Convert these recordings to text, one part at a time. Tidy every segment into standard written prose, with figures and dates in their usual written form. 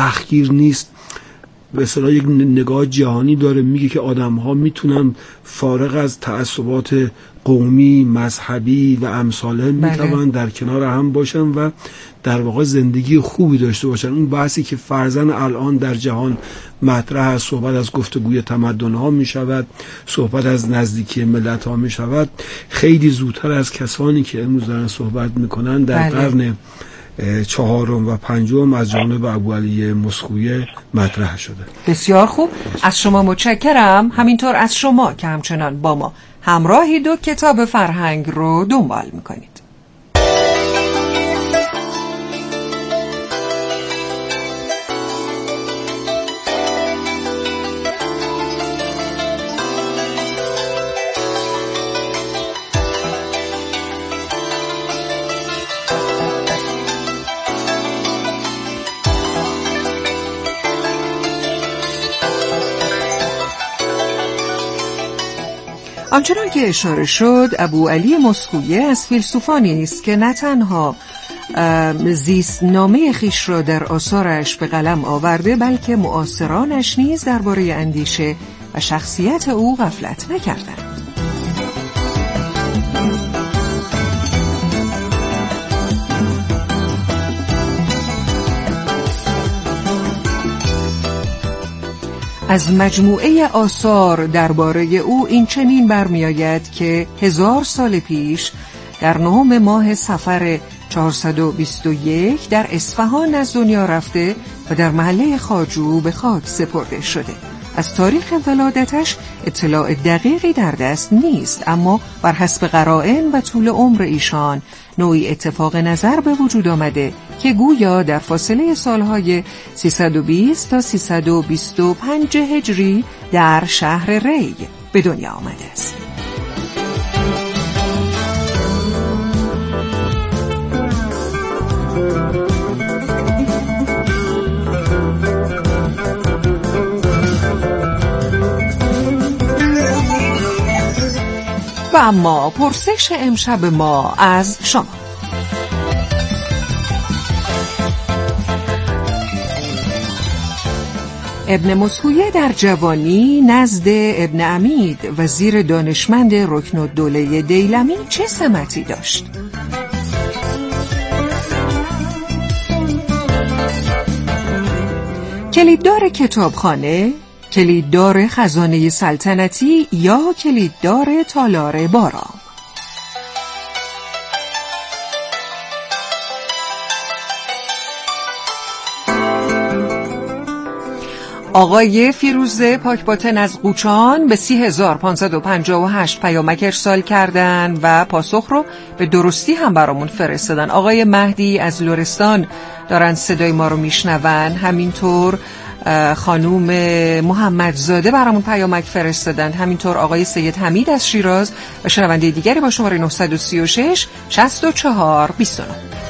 اخگیر نیست، به اصطلاح یک نگاه جهانی داره، میگه که آدم‌ها میتونن فارغ از تعصبات قومی، مذهبی و امثاله میتونن در کنار هم باشن و در واقع زندگی خوبی داشته باشن. اون بحثی که فرضاً الان در جهان مطرح است، صحبت از گفتگوی تمدن‌ها میشود، صحبت از نزدیکی ملت‌ها میشود، خیلی زودتر از کسانی که امروز دارن صحبت میکنن در قرن 4 و 5 از جانب ابوعلی مسکویه مطرح شده. بسیار خوب، از شما متشکرم. همینطور از شما که همچنان با ما همراهید و کتاب فرهنگ رو دنبال میکنید. آنچنان که اشاره شد، ابوعلی مسکویه از فیلسوفانی است که نه تنها زیستنامه خویش را در آثارش به قلم آورده، بلکه معاصرانش نیز درباره اندیشه و شخصیت او غفلت نکردند. از مجموعه آثار درباره او این چنین برمی‌آید که 1000 سال پیش در 9 ماه صفر 421 در اصفهان از دنیا رفته و در محله خواجو به خاک سپرده شده. از تاریخ ولادتش اطلاع دقیقی در دست نیست، اما بر حسب قرائن و طول عمر ایشان نوعی اتفاق نظر به وجود آمده که گویا در فاصله سالهای 320 تا 325 هجری در شهر ری به دنیا آمده است. و اما پرسش امشب ما از شما: ابن مسکویه در جوانی نزد ابن عمید وزیر دانشمند رکنالدوله دیلمی چه سمتی داشت؟ کلیددار کتابخانه، کلیددار خزانه سلطنتی یا کلیددار تالار بارا؟ آقای فیروزه پاکباطن از قوچان به 30558 پیامک ارسال کردن و پاسخ رو به درستی هم برامون فرستادن. آقای مهدی از لرستان دارن صدای ما رو میشنون، همینطور خانوم محمدزاده برامون پیامک فرستادن، همینطور آقای سید حمید از شیراز و شنونده دیگری با شماره 936 64 29.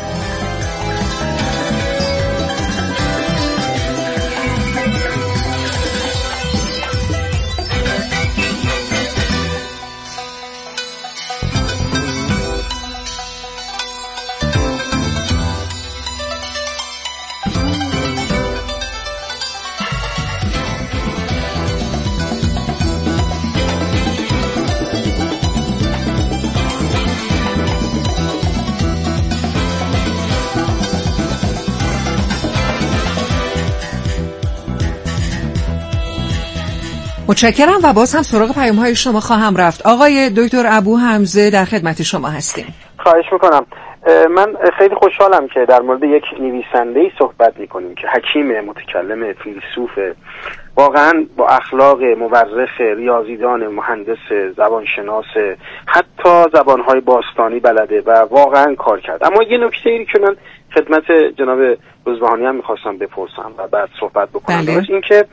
متشکرم و باز هم سراغ پیام‌های شما خواهم رفت. آقای دکتر ابو حمزه در خدمت شما هستیم. خواهش میکنم. من خیلی خوشحالم که در مورد یک نویسنده‌ای صحبت میکنیم که حکیم، متکلم، فیلسوف، واقعا با اخلاق، مورخ، ریاضیدان، مهندس، زبانشناس، حتی زبانهای باستانی بلده و واقعا کار کرد. اما یه نکته‌ای که من خدمت جناب روزبهانی هم میخواستم بپرسم و بعد صحبت بکنم، این که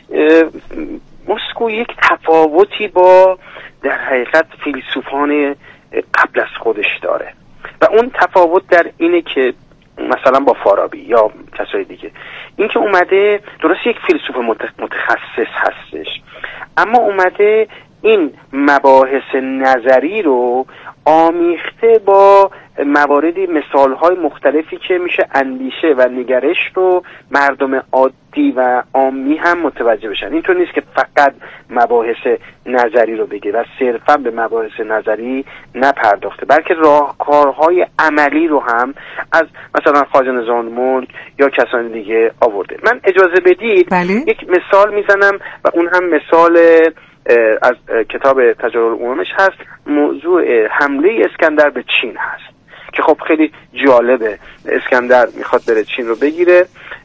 مسکو یک تفاوتی با در حقیقت فیلسوفان قبل از خودش داره و اون تفاوت در اینه که مثلا با فارابی یا کسای دیگه، این که اومده درست یک فیلسوف متخصص هستش، اما اومده این مباحث نظری رو آمیخته با مواردی، مثالهای مختلفی که میشه اندیشه و نگرش رو مردم عادی و عامی هم متوجه بشن. اینطور نیست که فقط مباحث نظری رو بگه و صرفا به مباحث نظری نپرداخته، بلکه راهکارهای عملی رو هم از مثلا خواجه نظام‌الملک یا کسان دیگه آورده. من اجازه بدید یک مثال میزنم و اون هم مثال از کتاب تجارب الاممش هست. موضوع حمله اسکندر به چین هست که خب خیلی جالبه. اسکندر میخواد بره چین رو بگیره،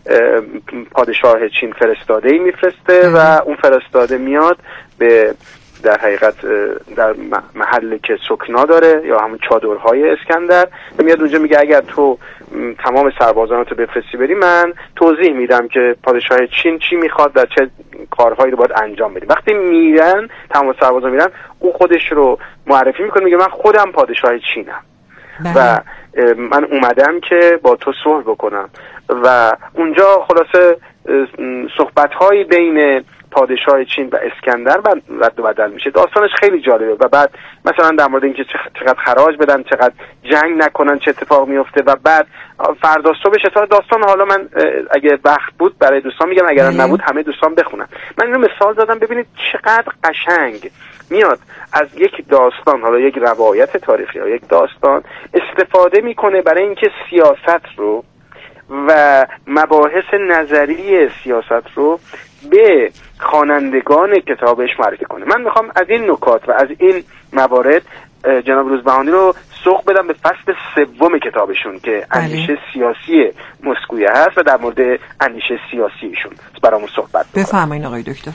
پادشاه چین فرستاده‌ای میفرسته و اون فرستاده میاد به در حقیقت در محلی که سکنا داره یا همون چادرهای اسکندر، میاد اونجا میگه اگر تو تمام سربازانتو بفرستی بری، من توضیح میدم که پادشاه چین چی میخواد و چه کارهایی رو باید انجام بدیم. وقتی میرن تمام سربازان میرن، او خودش رو معرفی میکنه، میگه من خودم پادشاه چینم و من اومدم که با تو صلح بکنم. و اونجا خلاصه صحبت‌هایی بین پادشاه چین و اسکندر رد و بدل میشه. داستانش خیلی جالبه و بعد مثلا در مورد اینکه چقدر خراج بدن، چقدر جنگ نکنن، چه اتفاق میفته و بعد فردا صبحش داستان. حالا من اگه وقت بود برای دوستان میگم، اگر نبود همه دوستان بخونن. من اینو مثال دادم ببینید چقدر قشنگ میاد از یک داستان، حالا یک روایت تاریخی یا یک داستان، استفاده میکنه برای اینکه سیاست رو و مباحث نظری سیاست رو به خوانندگان کتابش معرفی کنه. من میخوام از این نکات و از این موارد جناب روزبهانی رو سوق بدم به فصل 3 کتابشون که اندیشه سیاسی مسکویه هست و در مورد اندیشه سیاسیشون برامون صحبت بکنه. بفرمایید آقای دکتر.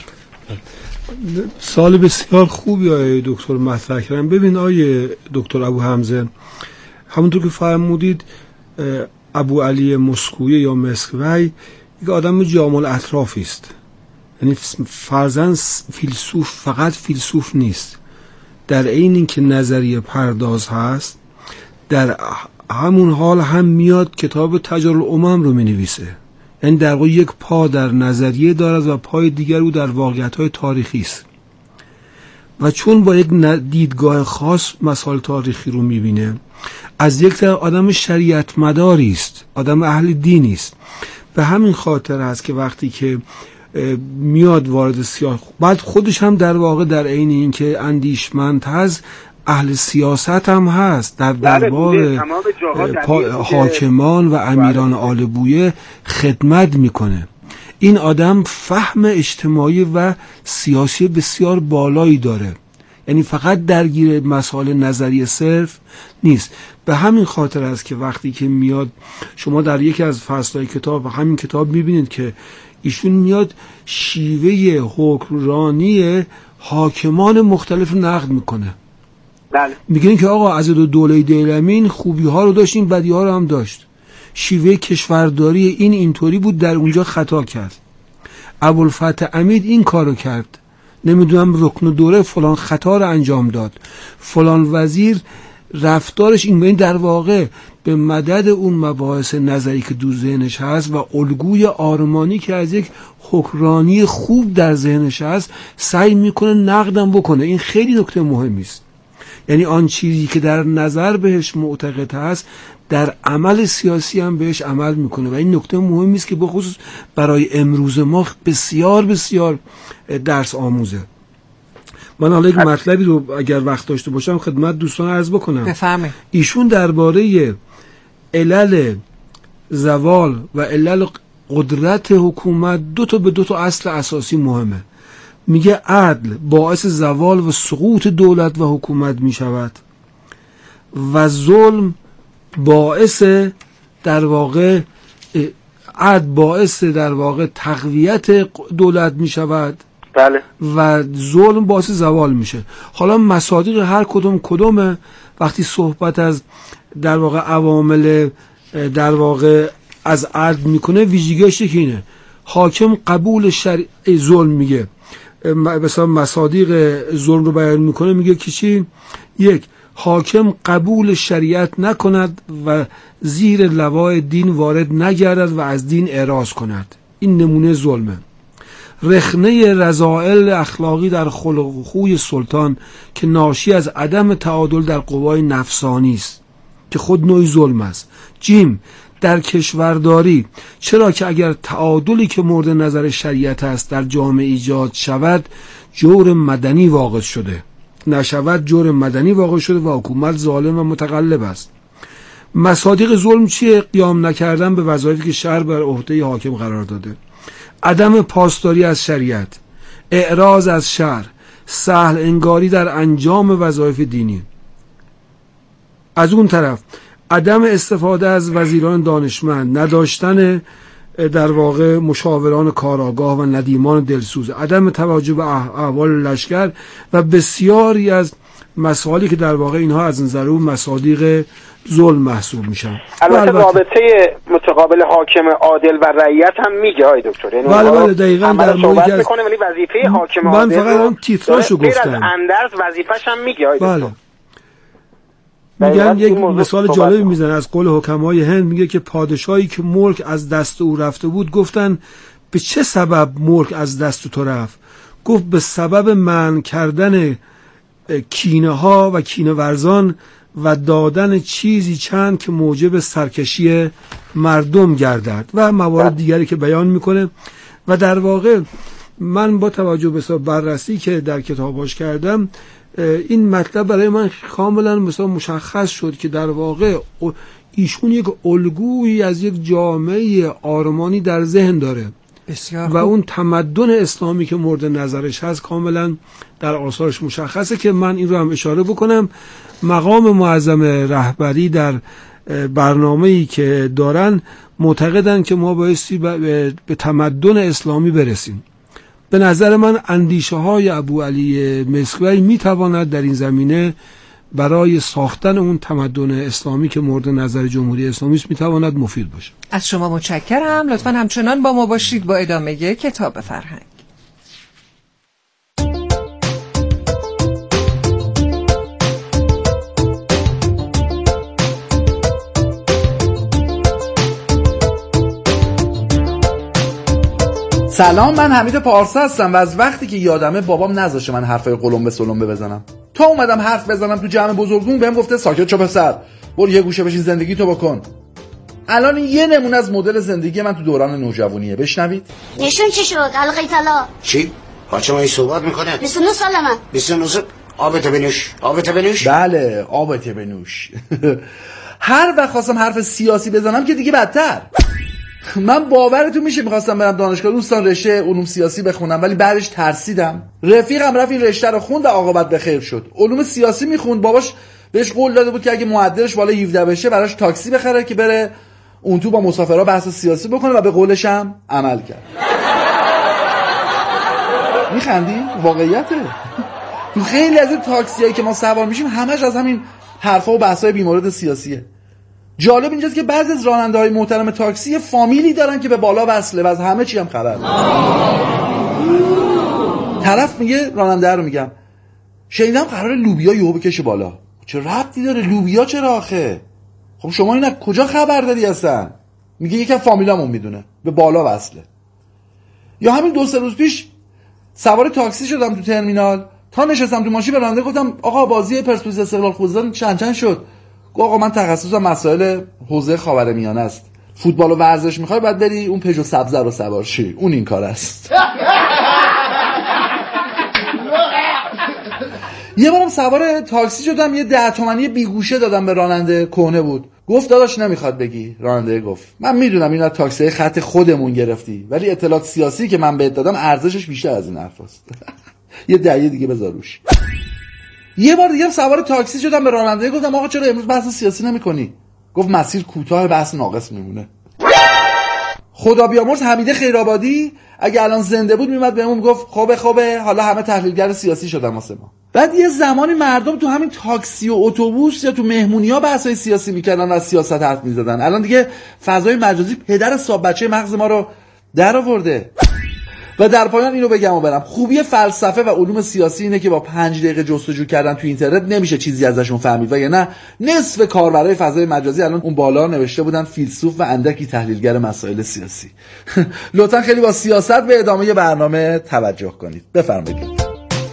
سال بسیار خوبی آقای دکتر مطرح کردن. ببین آقای دکتر ابو حمزه، همونطور که فرمودید ابو علی مسکویه یا مسکوی یک آدم جامع الاطرافی است. یعنی فرزن فیلسوف فقط فیلسوف نیست، در عین اینکه نظریه پرداز هست، در همون حال هم میاد کتاب تجارب الامم رو مینویسه. یعنی در واقع یک پا در نظریه دارد و پای دیگر او در واقعیت‌های تاریخی است و چون با یک دیدگاه خاص مسائل تاریخی رو میبینه، از یک طرف آدم شریعت مداری است، آدم اهل دینی است. به همین خاطر است که وقتی که میاد وارد سیاست، بعد خودش هم در واقع در عین اینکه اندیشمند هست، اهل سیاست هم هست، در دربار حاکمان و امیران آل بویه خدمت میکنه. این آدم فهم اجتماعی و سیاسی بسیار بالایی داره، یعنی فقط درگیر مسائل نظری صرف نیست. به همین خاطر است که وقتی که میاد، شما در یکی از فصلهای کتاب و همین کتاب میبینید که ایشون میاد شیوه حکمرانی حاکمان مختلف نقد میکنه. میگن که آقا از دوله دیلمین خوبی ها رو داشت، این بدی ها رو هم داشت. شیوه کشورداری این اینطوری بود، در اونجا خطا کرد. ابوالفتح عمید این کارو کرد، نمیدونم رکن دوره فلان خطا رو انجام داد، فلان وزیر رفتارش این در واقع به مدد اون مباحث نظری که دو ذهنش هست و الگوی آرمانی که از یک حکمرانی خوب در ذهنش هست سعی میکنه نقدم بکنه. این خیلی نکته مهمی است. یعنی آن چیزی که در نظر بهش معتقد هست در عمل سیاسی هم بهش عمل میکنه و این نکته مهمی است که به خصوص برای امروز ما بسیار بسیار درس آموزه. من حالا یک مطلبی رو اگر وقت داشته باشم خدمت دوستان عرض بکنم. بفرمایید. ایشون درباره علل زوال و علل قدرت حکومت دو تا اصل اساسی مهمه. میگه عدل باعث زوال و سقوط دولت و حکومت میشود و ظلم باعث در واقع تقویت دولت میشود. بله. و ظلم باعث زوال میشه. حالا مصادیق هر کدومه. وقتی صحبت از در واقع عوامل در واقع از عدل میکنه، ویژگیش اینه: حاکم قبول ظلم میگه، مثلا مصادیق ظلم رو بیان میکنه، میگه که چی؟ 1. حاکم قبول شریعت نکند و زیر لوای دین وارد نگردد و از دین اعراض کند. این نمونه ظلمه. رخنه رذائل اخلاقی در خلق و خوی سلطان که ناشی از عدم تعادل در قوای نفسانی است که خود نوعی ظلم است. جیم، در کشورداری، چرا که اگر تعادلی که مورد نظر شریعت است در جامعه ایجاد شود جور مدنی واقع شده، نشود جور مدنی واقع شده و حکومت ظالم و متغلب است. مصادیق ظلم چیه؟ قیام نکردن به وظایفی که شرع بر عهده حاکم قرار داده، عدم پاسداری از شریعت، اعراض از شرع، سهل انگاری در انجام وظایف دینی. از اون طرف عدم استفاده از وزیران دانشمند، نداشتن در واقع مشاوران کارآگاه و ندیمان دلسوز، عدم توجه به احوال لشکر و بسیاری از مسائلی که در واقع اینها از نظر اون مصادیق ظلم محسوب میشن. البته رابطه متقابل حاکم عادل و رعیت هم میگه آقای دکتر، یعنی بله دقیقاً در مورد میکنه، ولی وظیفه حاکم عادل من فقط اون تیتراشو گفتم. غیر از اندرز وظیفه‌ش هم میگه آقای دکتر. میگن یک مثال جالبی میزنه از قول حکمای هند، میگه که پادشاهی که ملک از دست او رفته بود گفتن به چه سبب ملک از دست تو رفت؟ گفت به سبب منع کردن کینه ها و کینه ورزان و دادن چیزی چند که موجب سرکشی مردم گردد و موارد دیگری که بیان میکنه. و در واقع من با توجه به بررسی که در کتاباش کردم این مطلب برای من کاملا مثلا مشخص شد که در واقع ایشون یک الگویی از یک جامعه آرمانی در ذهن داره و اون تمدن اسلامی که مورد نظرش هست کاملا در آثارش مشخصه. که من این رو هم اشاره بکنم، مقام معظم رهبری در برنامه‌ای که دارن معتقدن که ما بایستی به تمدن اسلامی برسیم. به نظر من اندیشه های ابو علی مسکوی میتواند در این زمینه برای ساختن اون تمدن اسلامی که مورد نظر جمهوری اسلامی است میتواند مفید باشه. از شما متشکرم. لطفاً همچنان با ما باشید با ادامه کتاب فرهنگ. سلام، من حمید پارسا هستم و از وقتی که یادمه بابام نذاشه من حرفای قلمبه سلمبه بزنم. تا اومدم حرف بزنم تو جمع بزرگون بهم گفته ساکت شو پسر، برو یه گوشه بشین زندگی تو بکن. الان یه نمونه از مدل زندگی من تو دوران نوجوانیه، بشنوید. نشون چی شد؟ حلقه طلا. چی؟ بچه من این صحبت میکنه؟ 29 سالمه. 29 سال؟ آبت بنوش. آبت بنوش؟ بله آبت بنوش. هر وقت خواستم حرف سیاسی بزنم که دیگه بدتر. من باورتون میشه میخواستم برم دانشگاه دوستان رشته علوم سیاسی بخونم، ولی بعدش ترسیدم. رفیقم رفت این رشته رو خوند و عاقبت به خیر شد. علوم سیاسی میخوند، باباش بهش قول داده بود که اگه معدلش بالا 17 بشه براش تاکسی بخره که بره اون تو با مسافرها بحث سیاسی بکنه و به قولش هم عمل کرد. میخندی؟ واقعیته. تو خیلی از این تاکسیایی که ما سوار میشیم همش از همین حرفا و بحثای بیمورد سیاسیه. جالب اینجاست که بعضی از راننده‌های محترم تاکسی فامیلی دارن که به بالا وصله و از همه چی هم خبر دارن. طرف میگه، راننده رو میگم، شنیدم قراره لوبیا یهو بکشه بالا. چه ربطی داره لوبیا چرا آخه؟ خب شما اینا کجا خبر داری اصلا؟ میگه یکم فامیلامون میدونه به بالا وصله. یا همین 2-3 روز پیش سوار تاکسی شدم تو ترمینال، تا نشستم تو ماشین به راننده گفتم آقا بازی پرسپولیس استقلال خوزستان چند شد؟ گفت آقا من تخصصم مسائل حوزه خاورمیانه است، فوتبال و ورزش میخوای بعد بری اون پژو سبز رو سوار شی، اون این کار است. یه بارم سوار تاکسی شدم، یه 10 تومانی بیگوشه دادم به راننده، کهنه بود. گفت داداش نمیخواد بگی. راننده گفت من میدونم اینا تاکسی خط خودمون گرفتی، ولی اطلاعات سیاسی که من بهت دادم ارزشش بیشتر از این حرفاست. یه 10 دیگه بذار روش. یه بار دیگه سوار تاکسی شدم، به راننده گفتم آقا چرا امروز بحث سیاسی نمی‌کنی؟ گفت مسیر کوتاه، بحث ناقص میمونه. خدا بیامرز حمیده خیرآبادی اگه الان زنده بود میومد بهمون گفت خوبه حالا همه تحلیلگر سیاسی شدن واسه ما. بعد یه زمانی مردم تو همین تاکسی و اتوبوس یا تو مهمونی‌ها بحثای سیاسی میکردن و از سیاست حرف میزدن. الان دیگه فضای مجازی پدر صاحب بچه مغز ما رو در آورده. و در پایان اینو بگم و برم، خوبی فلسفه و علوم سیاسی اینه که با 5 دقیقه جستجو کردن تو اینترنت نمیشه چیزی ازشون فهمید، و یا نه نصف کاربرای فضای مجازی الان اون بالا نوشته بودن فیلسوف و اندکی تحلیلگر مسائل سیاسی. لطفا خیلی با سیاست به ادامه برنامه توجه کنید. بفرمایید.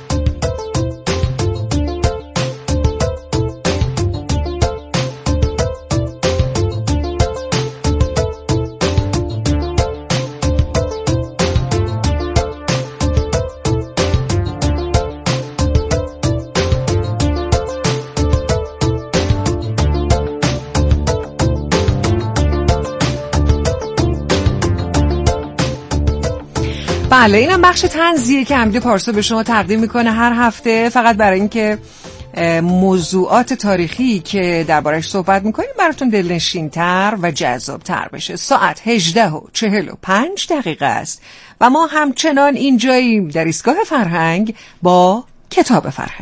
بله، اینم بخش طنزیه که حمید پارسا به شما تقدیم میکنه هر هفته، فقط برای اینکه موضوعات تاریخی که دربارش صحبت میکنیم براتون دلنشین‌تر و جذاب‌تر بشه. ساعت 18:45 است و ما همچنان اینجاییم در ایستگاه فرهنگ با کتاب فرهنگ.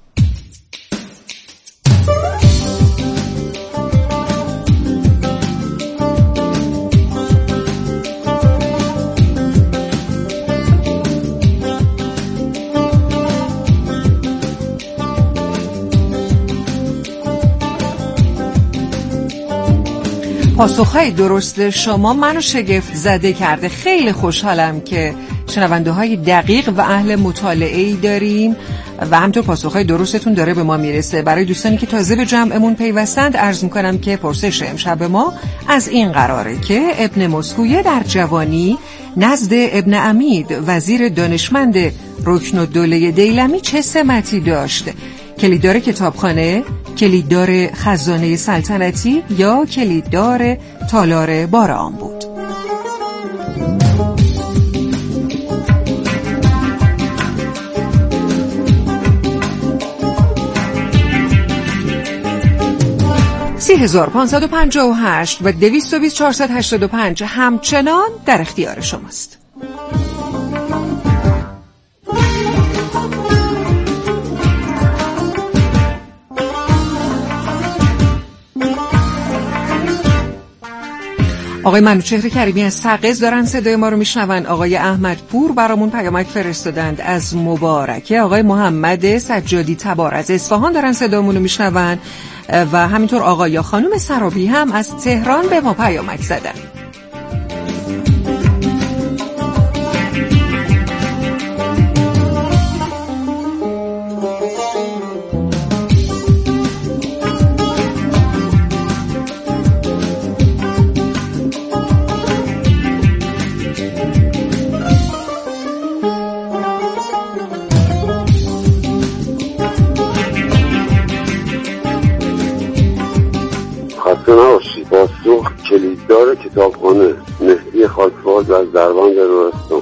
پاسخهای درست شما منو شگفت زده کرده. خیلی خوشحالم که شنونده های دقیق و اهل مطالعه‌ای داریم و همطور پاسخهای درستتون داره به ما میرسه. برای دوستانی که تازه به جمعمون پیوستند عرض میکنم که پرسش امشب ما از این قراره که ابن مسکویه در جوانی نزد ابن عمید وزیر دانشمند رکنالدوله دیلمی چه سمتی داشت؟ کلیددار کتابخانه، کلیددار خزانه سلطنتی یا کلیددار تالار باران بود؟ (30,558) و 220,485 همچنان در اختیار شماست. آقای منوچهر کریمی از سقز دارن صدای ما رو میشنون. آقای احمد پور برامون پیامک فرستادند از مبارکه. آقای محمد سجادی تبار از اصفهان دارن صدامون رو میشنون و همینطور آقای یا خانم سرابی هم از تهران به ما پیامک زدن. پاسخ کلیددار کتابخانه مهدی خاکفاز از دربند روستان.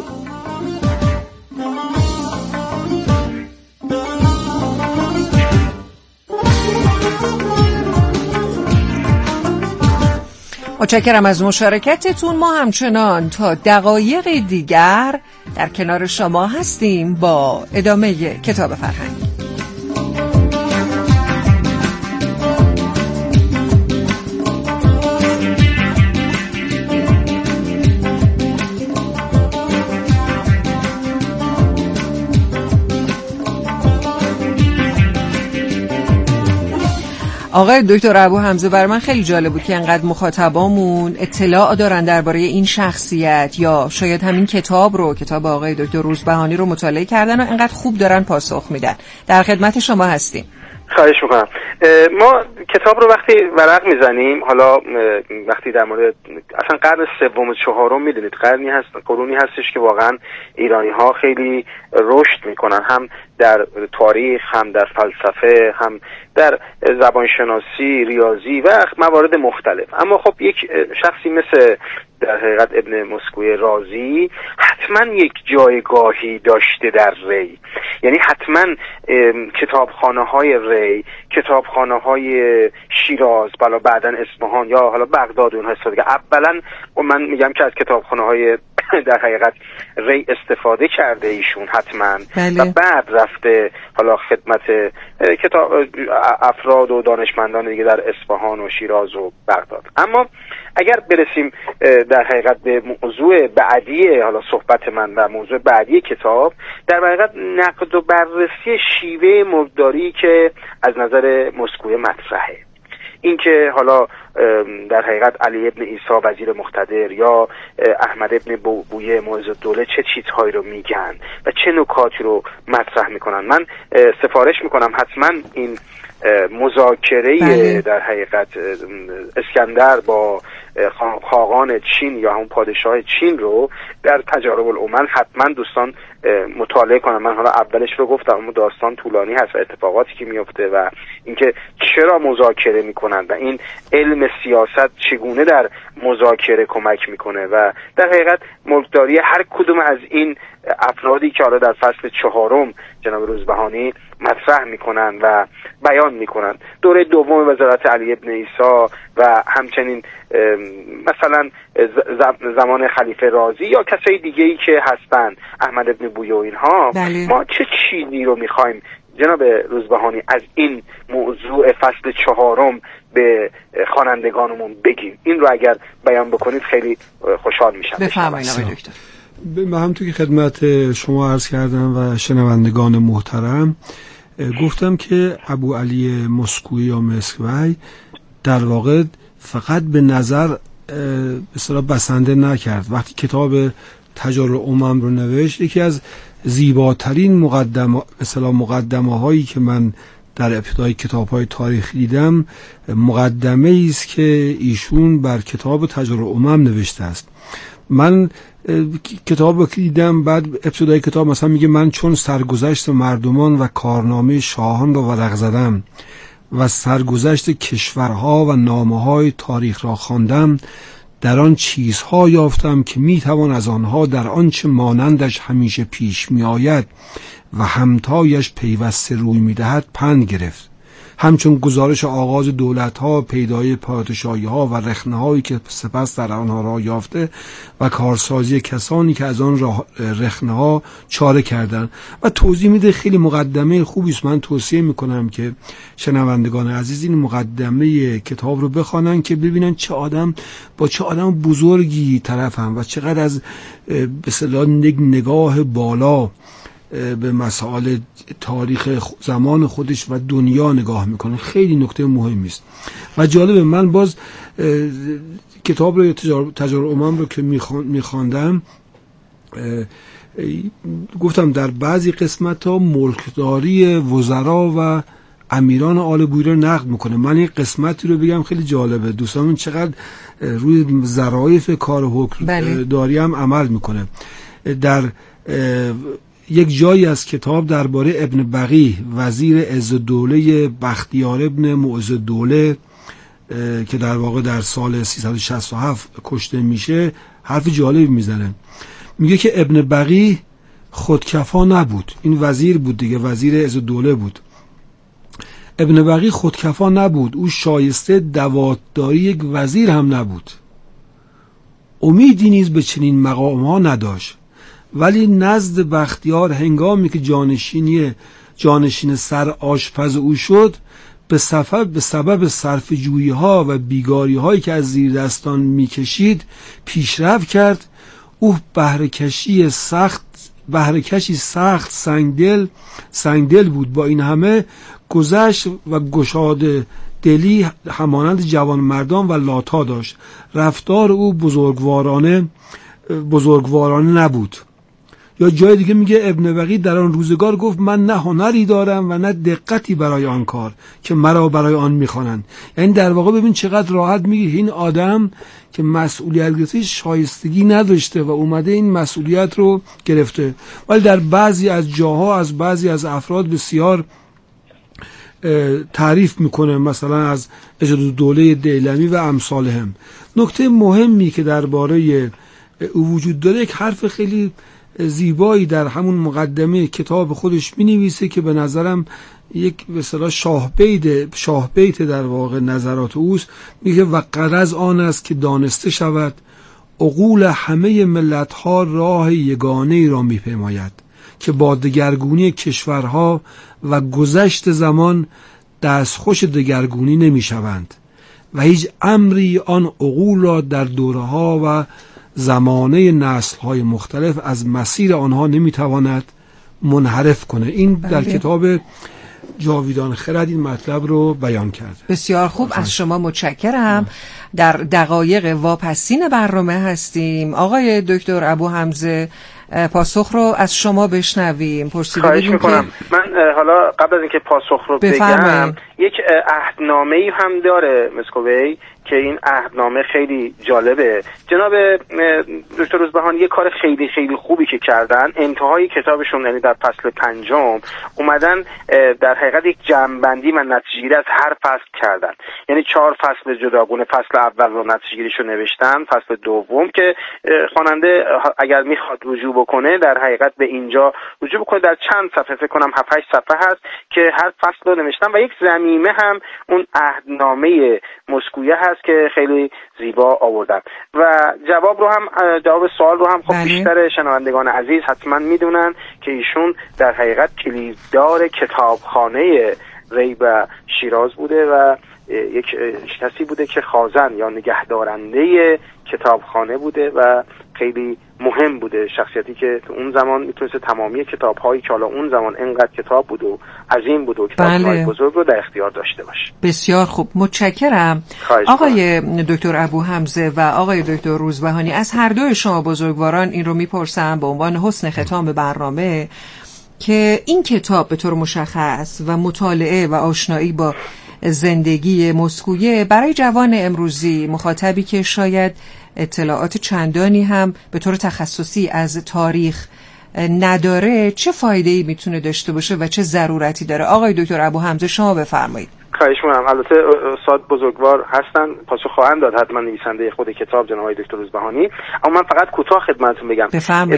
متشکرم از مشارکتتون. ما همچنان تا دقایق دیگر در کنار شما هستیم با ادامه کتاب فرهنگ. آقای دکتر ابو حمزه، برای من خیلی جالب بود که انقدر مخاطبامون اطلاع دارن درباره این شخصیت یا شاید همین کتاب آقای دکتر روزبهانی رو مطالعه کردن و انقدر خوب دارن پاسخ میدن. در خدمت شما هستیم. خواهش میکنم. ما کتاب رو وقتی ورق میزنیم، حالا وقتی در مورد اصلا قرن سوم و چهارم میدونید قرونی هستش که واقعا ایرانی ها خیلی رشد میکنن، هم در تاریخ، هم در فلسفه، هم در زبانشناسی، ریاضی و موارد مختلف. اما خب یک شخصی مثل در حقیقت ابن مسکوی رازی حتما یک جایگاهی داشته در ری، یعنی حتما کتابخانه های ری، کتابخانه های شیراز، بالا بعدن اصفهان یا حالا بغداد اونها استفاده. اولا من میگم که از کتابخانه های در حقیقت ری استفاده کرده ایشون حتما بله. و بعد رفته حالا خدمت کتاب افراد و دانشمندان دیگه در اصفهان و شیراز و بغداد. اما اگر برسیم در حقیقت به موضوع بعدی حالا صحبت من و موضوع بعدی کتاب، در حقیقت نقد و بررسی شیوه ملکداری که از نظر مسکوی مطرحه، این که حالا در حقیقت علی ابن عیسی وزیر مقتدر یا احمد ابن بویه معز الدوله چه چیزهایی رو میگن و چه نکاتی رو مطرح میکنن. من سفارش میکنم حتما این مذاکره در حقیقت اسکندر با خاقان چین یا همون پادشاه چین رو در تجارب الامم حتما دوستان مطالعه کنم. من حالا اولش رو گفتم، اما داستان طولانی هست و اتفاقاتی که میفته و اینکه چرا مذاکره میکنن و این علم سیاست چگونه در مذاکره کمک میکنه و در حقیقت ملکداری هر کدوم از این افرادی که حالا در فصل 4 جناب روزبهانی مطرح میکنن و بیان میکنن، دوره دوم وزارت علی ابن عیسی و همچنین مثلا زمان خلیفه رازی یا کسای دیگه‌ای که هستن، احمد ابن بویه و اینها. بله. ما چه چیزی رو میخوایم جناب روزبهانی از این موضوع فصل 4 به خوانندگانمون بگیم؟ این رو اگر بیان بکنید خیلی خوشحال میشم. بفرمایید آقای دکتر. همونطور که خدمت شما عرض کردم و شنوندگان محترم گفتم که ابو علی مسکوی یا مسکوی در واقع فقط به نظر اصطلاح بسنده نکرد. وقتی کتاب تجارب الامم رو نوشت، یکی از زیباترین مقدمه هایی که من در ابتدای کتاب های تاریخی دیدم، مقدمه است که ایشون بر کتاب تجارب الامم نوشته است. من کتاب رو دیدم، بعد ابتدای کتاب مثلا میگه من چون سرگذشت مردمان و کارنامه شاهان را ورق زدم و سرگذشت کشورها و نامه‌های تاریخ را خواندم، در آن چیزها یافتم که میتوان از آنها در آنچه مانندش همیشه پیش میآید و همتایش پیوسته روی میدهد پند گرفت، همچون گزارش آغاز دولت‌ها، پیدای پادشاهی‌ها و رخنه‌هایی که سپس در آنها را یافته و کارسازی کسانی که از آن رخنه‌ها چاره کردند و توضیح میده. خیلی مقدمه خوبی است. من توصیه میکنم که شنوندگان عزیز این مقدمه کتاب رو بخوانن که ببینن چه آدم با چه آدم بزرگی طرفم و چقدر از به اصطلاح نگاه بالا به مسائل تاریخ زمان خودش و دنیا نگاه میکنه. خیلی نکته مهمی است و جالبه. من باز کتاب رو تجارب الامم رو که میخواندم گفتم در بعضی قسمت‌ها ملکداری وزرا و امیران آل بویه رو نقد میکنه. من این قسمتی رو بگم خیلی جالبه. دوستان چقدر روی ظرافت کار حکمداری هم عمل میکنه. در یک جایی از کتاب درباره ابن بقی وزیر عزالدوله بختیار ابن معز الدوله که در واقع در سال 367 کشته میشه حرف جالبی میزنه. میگه که ابن بقی خودکفا نبود. این وزیر بود دیگه، وزیر عزالدوله بود. ابن بقی خودکفا نبود، او شایسته دواتداری یک وزیر هم نبود. امیدی نیز به چنین مقام‌ها نداشت، ولی نزد بختیار هنگامی که جانشین سر آشپز او شد، به سبب صرف جویی ها و بیگاری هایی که از زیر دستان میکشید پیشرفت کرد. او بهره‌کشی سخت سنگدل بود. با این همه گذشت و گشاده دلی همانند جوان مردان و لاتا داشت. رفتار او بزرگوارانه نبود. یا جای دیگه میگه ابن بقی در آن روزگار گفت من نه هنری دارم و نه دقتی برای آن کار که مرا برای آن میخوانند. یعنی در واقع ببین چقدر راحت میگه این آدم که مسئولیت گرفته شایستگی نداشته و اومده این مسئولیت رو گرفته. ولی در بعضی از جاها از بعضی از افراد بسیار تعریف میکنه، مثلا از عزالدوله دیلمی و امثالهم. نکته مهمی که درباره او وجود داره، یک حرف خیلی زیبایی در همون مقدمه کتاب خودش می‌نویسه که به نظرم یک به اصطلاح شاه بیت در واقع نظرات اوست. میگه و غرض آن است که دانسته شود عقول همه ملت‌ها راه یگانه‌ای را می‌پیماید که با دگرگونی کشورها و گذشت زمان دستخوش دگرگونی نمی‌شوند و هیچ امری آن عقول را در دوره‌ها و زمانه نسل‌های مختلف از مسیر آنها نمی‌تواند منحرف کنه. این در کتاب جاویدان خرد این مطلب رو بیان کرد. بسیار خوب، از شما متشکرم. در دقایق واپسین برنامه هستیم. آقای دکتر ابو حمزه، پاسخ رو از شما بشنویم. خواهش میکنم. من حالا قبل از اینکه پاسخ رو بگم، یک عهدنامه‌ای هم داره مسکوی که این عهدنامه خیلی جالبه. جناب دکتر روزبهانی یه کار خیلی خیلی خوبی که کردن، انتهای کتابشون یعنی در فصل 5 اومدن در حقیقت یک جمع‌بندی و نتیجه‌گیری از هر فصل کردن. یعنی 4 فصل جداگونه، فصل اول رو نتیجه‌گیریشو نوشتن، فصل دوم که خواننده اگر میخواد رجوع بکنه در حقیقت به اینجا رجوع بکنه، در چند صفحه، فکر کنم 7-8 صفحه هست که هر فصل رو نوشتن و یک ضمیمه هم اون عهدنامه مسکویه هست که خیلی زیبا آوردن و جواب سوال رو هم خب بیشتر شنوندگان عزیز حتما میدونن که ایشون در حقیقت کلیددار کتابخانه ری و شیراز بوده و یک کسی بوده که خازن یا نگهدارنده کتابخانه بوده و خیلی مهم بوده، شخصیتی که تو اون زمان میتونست تمامی کتاب‌هایی که حالا اون زمان انقدر کتاب بود و عظیم بود و کتاب‌های بزرگ رو در اختیار داشته باشه. بسیار خوب، متشکرم. آقای دکتر ابو حمزه و آقای دکتر روزبهانی، از هر دوی شما بزرگواران این رو میپرسم به عنوان حسن ختام برنامه که این کتاب به طور مشخص و مطالعه و آشنایی با زندگی مسکویه برای جوان امروزی، مخاطبی که شاید اطلاعات چندانی هم به طور تخصصی از تاریخ نداره، چه فایده‌ای میتونه داشته باشه و چه ضرورتی داره؟ آقای دکتر ابو حمزه شما بفرمایید. خواهش می‌کنم. البته استاد بزرگوار هستن، پاسخ خواهند داد حتما، نویسنده خود کتاب جناب دکتر روزبهانی، اما من فقط کوتاه خدمتتون بگم.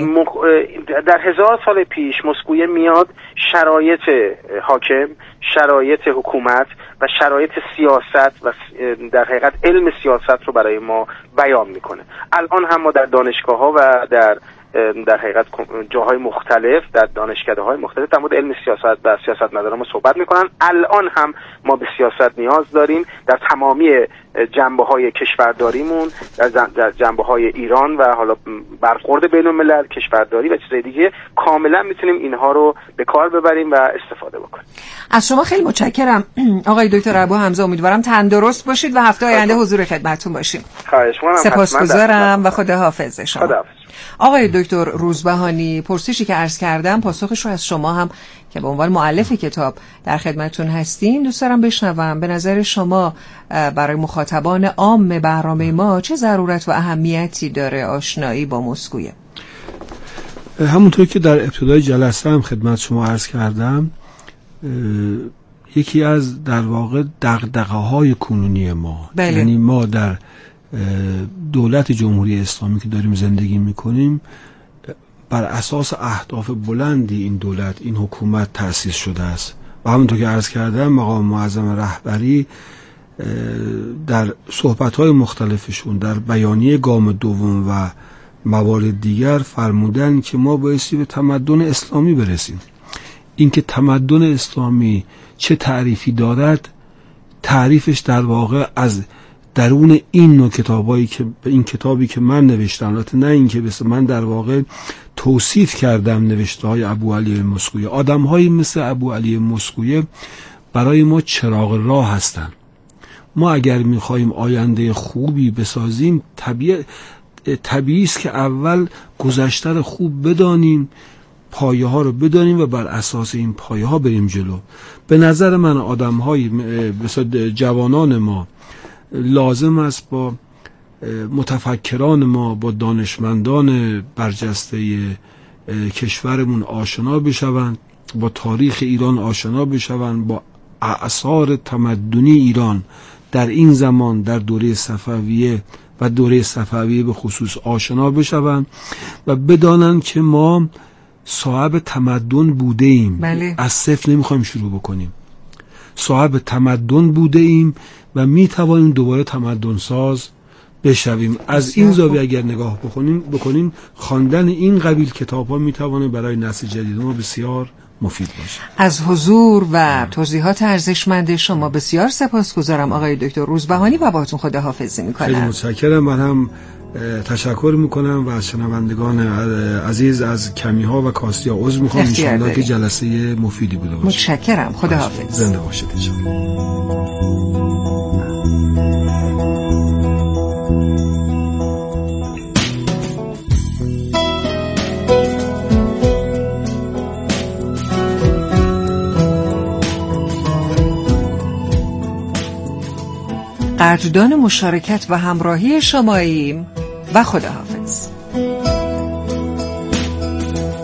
در 1000 سال پیش مسکویه میاد شرایط حاکم، شرایط حکومت و شرایط سیاست و در حقیقت علم سیاست رو برای ما بیان میکنه. الان هم ما در دانشگاه‌ها و در حقیقت جاهای مختلف، در دانشکده‌های مختلف در مورد علم سیاست و سیاستمداران ما صحبت میکنن. الان هم ما به سیاست نیاز داریم در تمامی جنبه‌های کشورداریمون، در جنبه‌های ایران و حالا برخورد بین‌الملل، کشورداری و چیزای دیگه، کاملا میتونیم اینها رو به کار ببریم و استفاده بکنیم. از شما خیلی متشکرم آقای دکتر ابو حمزه. امیدوارم تندرست باشید و هفته آینده حضور خدمتتون باشیم. خواهش می‌کنم. سپاسگزارم و خداحافظ شما. خداحافظ. آقای دکتر روزبهانی، پرسشی که عرض کردم پاسخش رو از شما هم که به عنوان مؤلف کتاب در خدمتتون هستین دوست دارم بشنوم. به نظر شما برای مخاطبان عام برنامه ما چه ضرورت و اهمیتی داره آشنایی با مسکویه؟ همونطور که در ابتدای جلسه هم خدمت شما عرض کردم، یکی از در واقع دغدغه‌های کنونی ما، یعنی ما در دولت جمهوری اسلامی که داریم زندگی میکنیم بر اساس اهداف بلندی این دولت، این حکومت تأسیس شده است و همونطور که عرض کردم مقام معظم رهبری در صحبت‌های مختلفشون در بیانیه گام دوم و موارد دیگر فرمودن که ما بایستی به تمدن اسلامی برسیم. اینکه تمدن اسلامی چه تعریفی دارد، تعریفش در واقع از درون این نوع کتابایی که این کتابی که من نوشتم، البته نه این که من در واقع توصیف کردم نوشته های ابو علی مسکویه، آدم هایی مثل ابو علی مسکویه برای ما چراغ راه هستن. ما اگر میخواییم آینده خوبی بسازیم طبیعی است که اول گذشته رو خوب بدانیم، پایه ها رو بدانیم و بر اساس این پایه ها بریم جلو. به نظر من آدم های مثل جوانان ما لازم است با متفکران ما، با دانشمندان برجسته کشورمون آشنا بشوند، با تاریخ ایران آشنا بشوند، با اعصار تمدنی ایران در این زمان در دوره صفویه و دوره صفویه به خصوص آشنا بشوند و بدانند که ما صاحب تمدن بوده ایم. از صفر نمیخوایم شروع بکنیم. صاحب تمدن بوده ایم و می توانیم دوباره تمدن ساز بشویم. از این زاویه اگر نگاه بکنین خواندن این قبیل کتاب‌ها میتونه برای نسل جدید ما بسیار مفید باشه. از حضور و توضیحات ارزشمند شما بسیار سپاسگزارم آقای دکتر روزبهانی و باهاتون خداحافظی میکنم. خیلی متشکرم. من هم تشکر میکنم و از شنوندگان عزیز از کمی‌ها و کاستی‌ها عذر میخوام. ان شاءالله که جلسه مفیدی بوده باشه. متشکرم. خداحافظ. زنده باشید ان شاءالله. قدردان مشارکت و همراهی شماییم و خداحافظ.